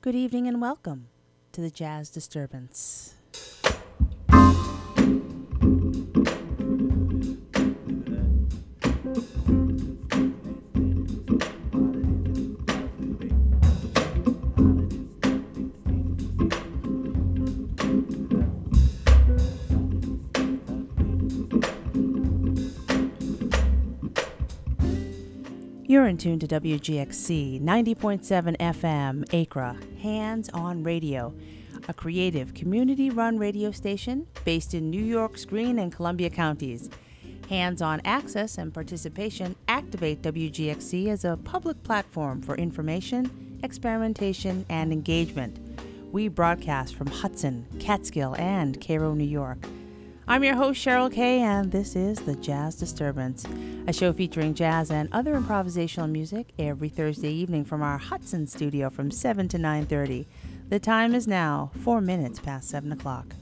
Good evening and welcome to the Jazz Disturbance. You're in tune to WGXC 90.7 FM, Acra, Hands On Radio, a creative, community-run radio station based in New York's Greene and Columbia counties. Hands-on access and participation activate WGXC as a public platform for information, experimentation, and engagement. We broadcast from Hudson, Catskill, and Cairo, New York. I'm your host, Cheryl Kay, and this is The Jazz Disturbance, a show featuring jazz and other improvisational music every Thursday evening from our Hudson studio from 7 to 9:30. The time is now 4 minutes past 7 o'clock.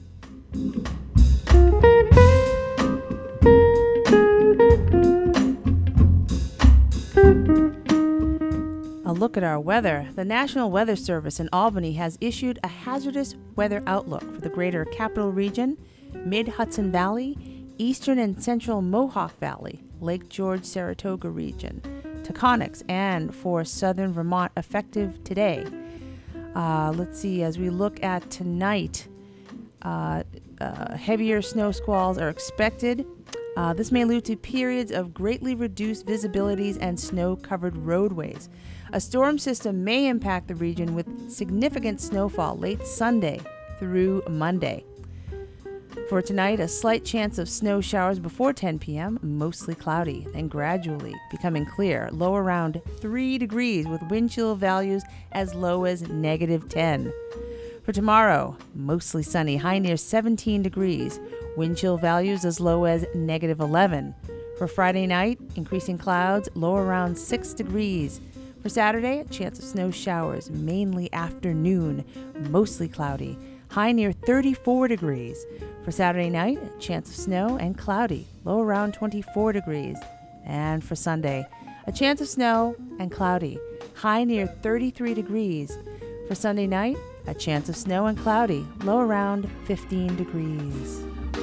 A look at our weather. The National Weather Service in Albany has issued a hazardous weather outlook for the greater Capital Region, Mid-Hudson Valley, Eastern and Central Mohawk Valley, Lake George, Saratoga region, Taconics, and for Southern Vermont effective today. Let's see, as we look at tonight, heavier snow squalls are expected. This may lead to periods of greatly reduced visibilities and snow-covered roadways. A storm system may impact the region with significant snowfall late Sunday through Monday. For tonight, a slight chance of snow showers before 10 p.m., mostly cloudy, then gradually becoming clear, low around 3 degrees with wind chill values as low as -10. For tomorrow, mostly sunny, high near 17 degrees, wind chill values as low as -11. For Friday night, increasing clouds, low around 6 degrees. For Saturday, a chance of snow showers, mainly afternoon, mostly cloudy, high near 34 degrees. For Saturday night, a chance of snow and cloudy, low around 24 degrees. And for Sunday, a chance of snow and cloudy, high near 33 degrees. For Sunday night, a chance of snow and cloudy, low around 15 degrees.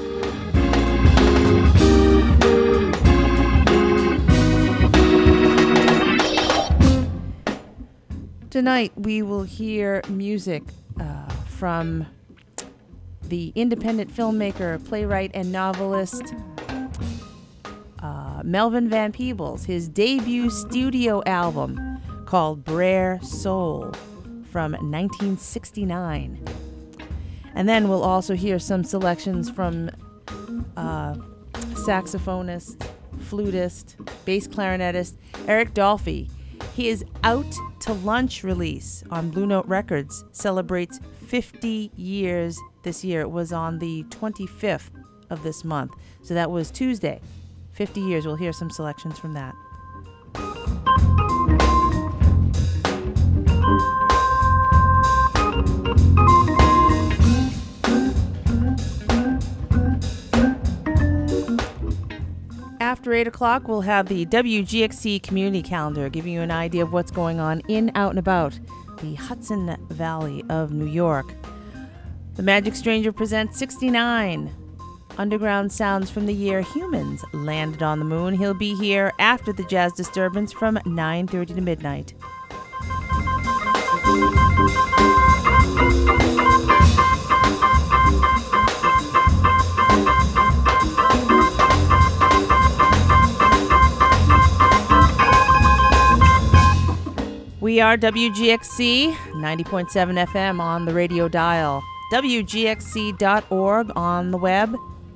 Tonight, we will hear music from the independent filmmaker, playwright, and novelist Melvin Van Peebles, his debut studio album called Brer Soul from 1969. And then we'll also hear some selections from saxophonist, flutist, bass clarinetist Eric Dolphy. His Out to Lunch release on Blue Note Records celebrates 50 years this year. It was on the 25th of this month. So that was Tuesday. 50 years. We'll hear some selections from that. After 8 o'clock, we'll have the WGXC Community Calendar, giving you an idea of what's going on in, out, and about the Hudson Valley of New York. The Magic Stranger presents 69 underground sounds from the year humans landed on the moon. He'll be here after the Jazz Disturbance from 9:30 to midnight. We are WGXC 90.7 FM on the radio dial, WGXC.org on the web,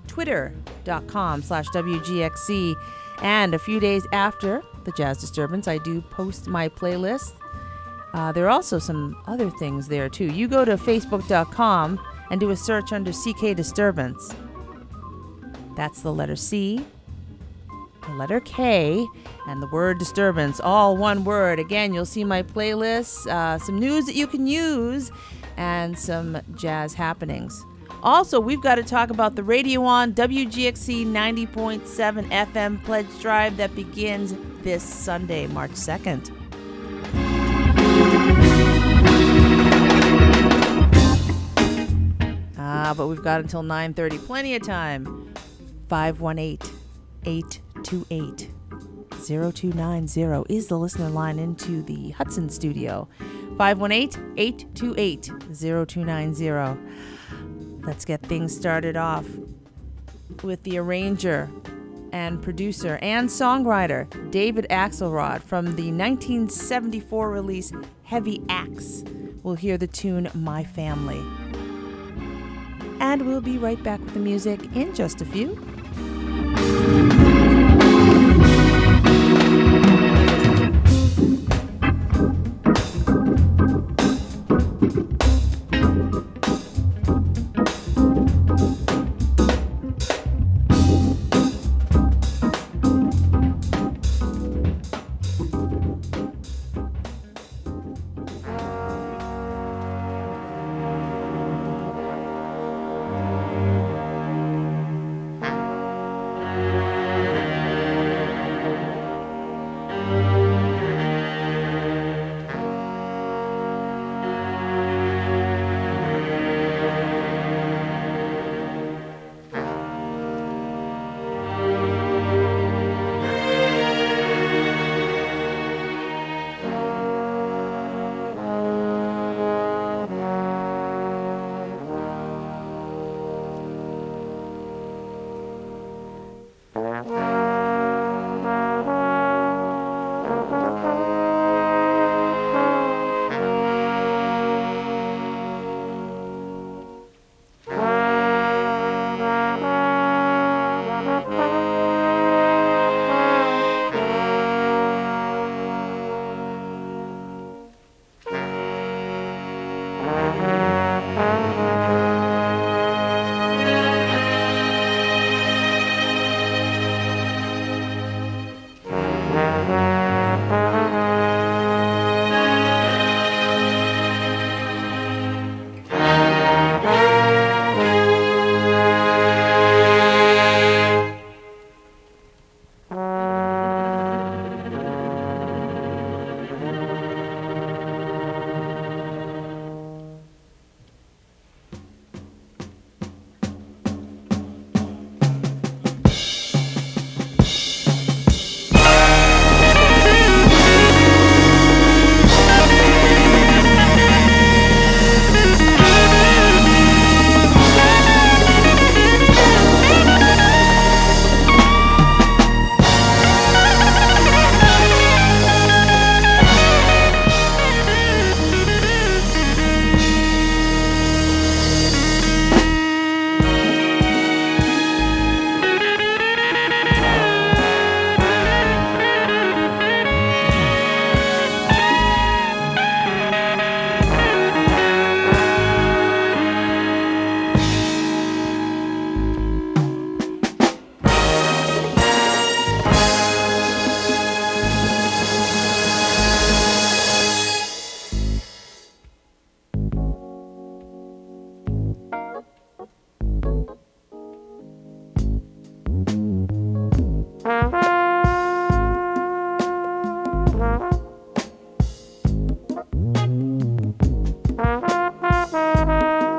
Twitter.com/WGXC, and a few days after the Jazz Disturbance, I do post my playlist. There are also some other things there too. You go to Facebook.com and do a search under CK Disturbance. That's the letter C, the letter K, and the word disturbance, all one word. Again, you'll see my playlist, some news that you can use, and some jazz happenings. Also, we've got to talk about the Radio On WGXC 90.7 FM Pledge Drive that begins this Sunday, March 2nd. but we've got until 9:30. Plenty of time. 518-828-0290 is the listener line into the Hudson studio. 518-828-0290. Let's get things started off with the arranger and producer and songwriter David Axelrod from the 1974 release Heavy Axe. We'll hear the tune My Family. And we'll be right back with the music in just a few.